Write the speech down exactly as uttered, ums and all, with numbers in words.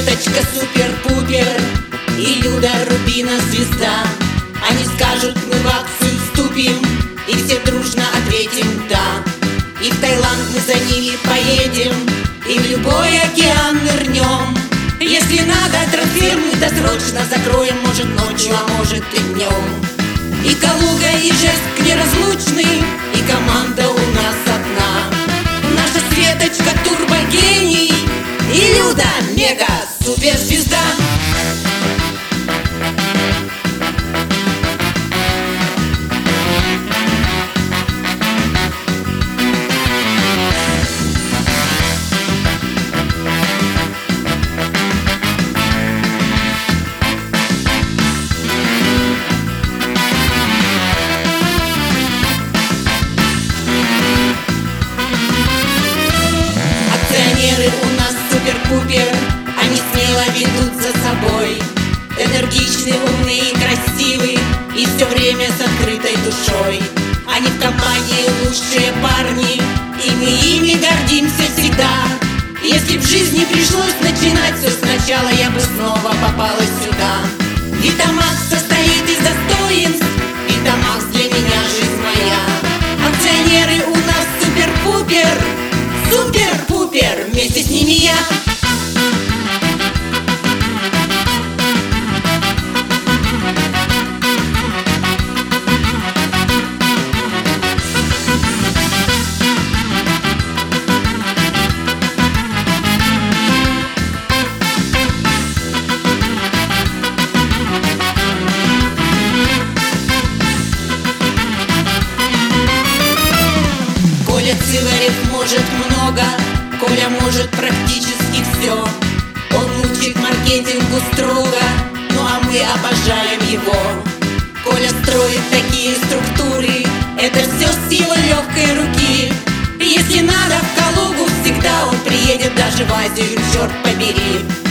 Светочка супер-пупер и Люда Рубина звезда. Они скажут: мы в акцию вступим, и все дружно ответим «да». И в Таиланд мы за ними поедем, и в любой океан нырнем. Если надо, трансфер мы досрочно закроем, может ночью, а может и днем. И Калуга, и Ижевск неразлучны, и команда у нас одна. Наша Светочка турбогений, и Люда мега суперзвезда. Акционеры у нас супер-пупер, они смело ведут за собой. Энергичны, умные и красивые, и все время с открытой душой. Они в компании лучшие парни, и мы ими гордимся всегда. Если б в жизни пришлось начинать все сначала, я бы снова попала сюда. Витамакс состоит из достоинств, Витамакс для меня жизнь моя. Акционеры у нас супер-пупер, супер-пупер, вместе с ними я. Коля Цыварев может много, Коля может практически все. Он учит маркетингу строго, ну а мы обожаем его. Коля строит такие структуры, это все сила легкой руки. Если надо в Калугу, всегда он приедет, даже в Азию, черт побери.